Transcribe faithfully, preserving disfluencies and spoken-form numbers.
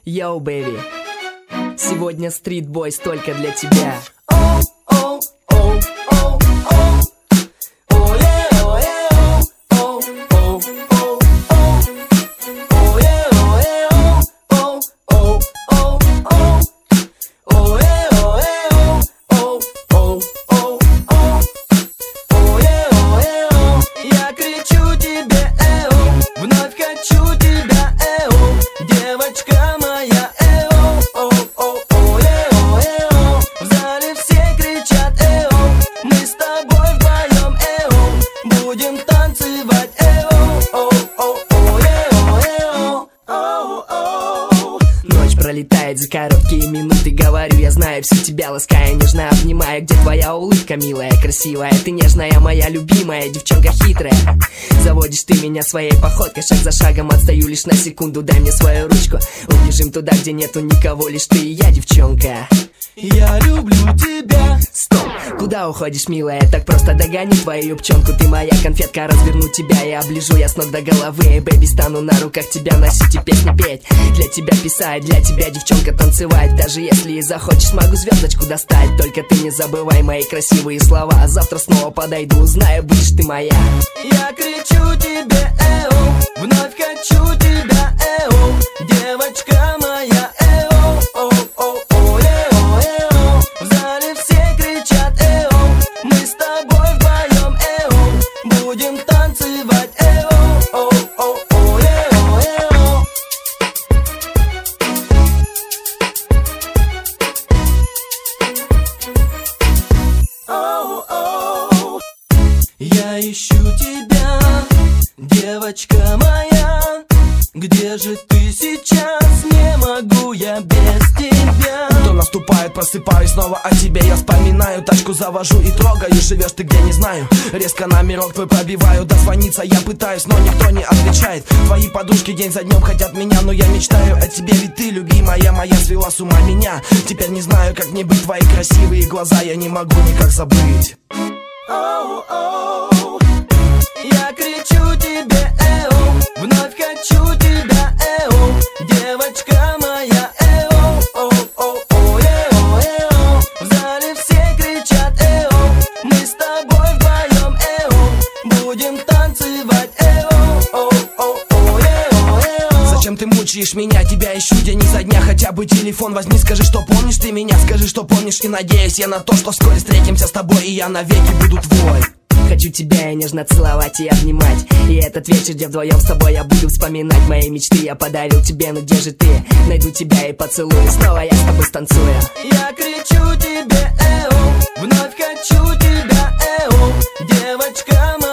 Йоу, бэйби, сегодня стрит-бойс только для тебя. Пролетает за короткие минуты, говорю, я знаю все тебя, лаская, нежно обнимая. Где твоя улыбка, милая, красивая? Ты нежная, моя любимая, девчонка хитрая. Заводишь ты меня своей походкой, шаг за шагом отстаю лишь на секунду. Дай мне свою ручку, убежим туда, где нету никого, лишь ты и я, девчонка. Я люблю тебя. Стоп, куда уходишь, милая? Так просто догоню твою юбчонку. Ты моя конфетка, разверну тебя и оближу я с ног до головы. Эй, бэби, стану на руках тебя носить и песни петь. Для тебя писать, для тебя, девчонка, танцевать. Даже если и захочешь, смогу звездочку достать. Только ты не забывай мои красивые слова. Завтра снова подойду, узнаю, будешь ты моя. Я кричу тебе, эу, вновь хочу тебя, эу, девочка моя, эу, оу, оу. Я ищу тебя, девочка моя. Где же ты сейчас? Не могу я без тебя. Кто наступает, просыпаюсь снова о тебе. Я вспоминаю, тачку завожу и трогаю. Живешь ты где, не знаю. Резко номерок твой пробиваю. Дозвониться я пытаюсь, но никто не отвечает. Твои подружки день за днем хотят меня, но я мечтаю о тебе, ведь ты, любимая моя, свела с ума меня. Теперь не знаю, как мне быть, твои красивые глаза я не могу никак забыть. Оу, оу. Я кричу тебе, эу, вновь хочу тебя, эу, девочка моя, эу, оу, оу, оу, эу, эу. В зале все кричат, эу, мы с тобой вдвоем, эу, будем танцевать, эу, оу, оу, оу, эу, эу. Зачем ты мучаешь меня? Тебя ищу день изо дня. Хотя бы телефон возьми, скажи, что помнишь ты меня. Скажи, что помнишь, и надеюсь я на то, что вскоре встретимся с тобой, и я навеки буду твой. Хочу тебя и нежно целовать и обнимать. И этот вечер, где вдвоем с тобой я буду вспоминать мои мечты. Я подарил тебе, но где же ты? Найду тебя и поцелую, снова я с тобой станцую. Я кричу тебе, эу, вновь хочу тебя, эу, девочка моя.